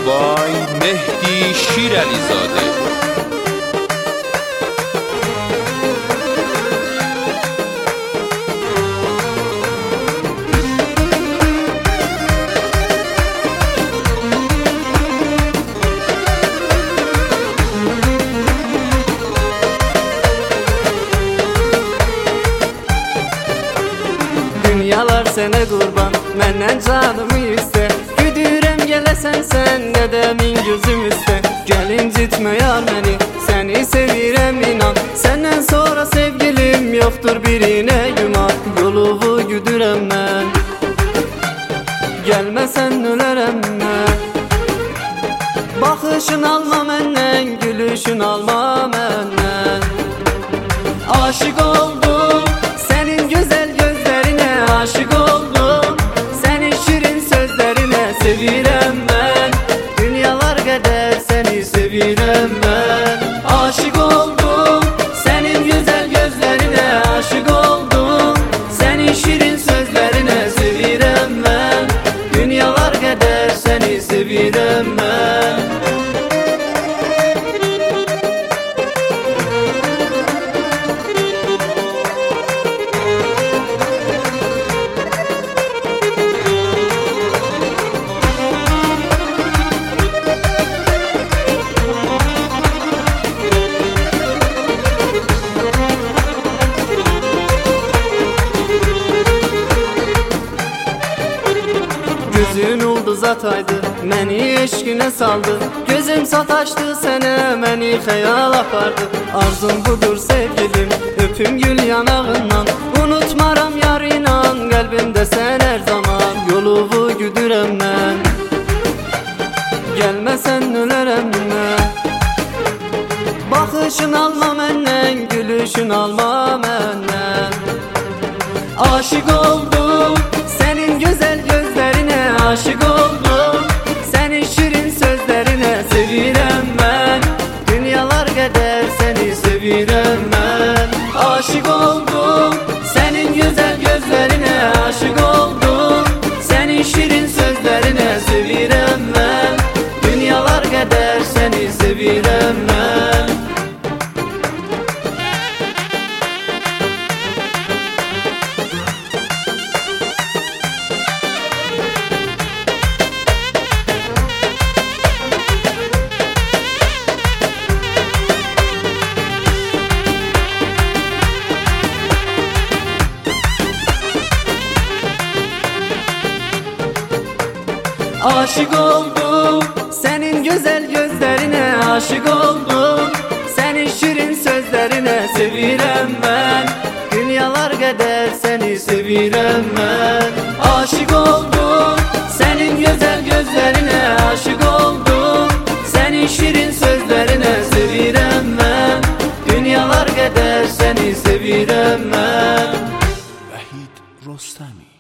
Vay Mehdi Şirəlizade. Dünyalar sene kurban, menden canımı iste. Güdürem gelesen sen, dedemin gözüm üste. Gelin gitme yar beni, seni sevirem inan. Senden sonra sevgilim yoktur birine güman. Yoluvu güdürem ben, gelmesen ölerem ben. Bakışın alma menden, gülüşün alma menden. Aşık oldum senin güzel gözlerine, aşık oldum senin şirin sözlerine. Sevirem ben, dünyalar kadar seni sevirem ben. Aşık oldum senin güzel gözlerine, aşık oldum senin şirin sözlerine. Sevirem ben, dünyalar kadar seni sevirem ben. Gözün ulduz ataydı, məni eşqinə saldı. Gözüm sataşdı sənə, məni xəyal apardı. Arzum budur sevgilim, öpüm gül yanağından. Unutmaram yar inan, qəlbimdə sən hər zaman. Yoluvu güdürəm mən, gəlməsən ölərəm mən. Baxışın alma məndən, gülüşün alma məndən. Aşık oldum senin güzel gözlerine, aşık oldum senin şirin sözlerine. Sevirem ben, dünyalar kadar seni sevirem ben. Aşık oldum senin güzel gözlerine, aşık oldum senin şirin sözlerine. Sevirem ben, dünyalar kadar seni sevirem ben. Aşık oldum senin güzel gözlerine, aşık oldum senin şirin sözlerine. Sevirem ben, dünyalar kadar seni sevirem ben. Aşık oldum senin güzel gözlerine, aşık oldum senin şirin sözlerine. Sevirem ben, dünyalar kadar seni sevirem ben. Vahid Rostami.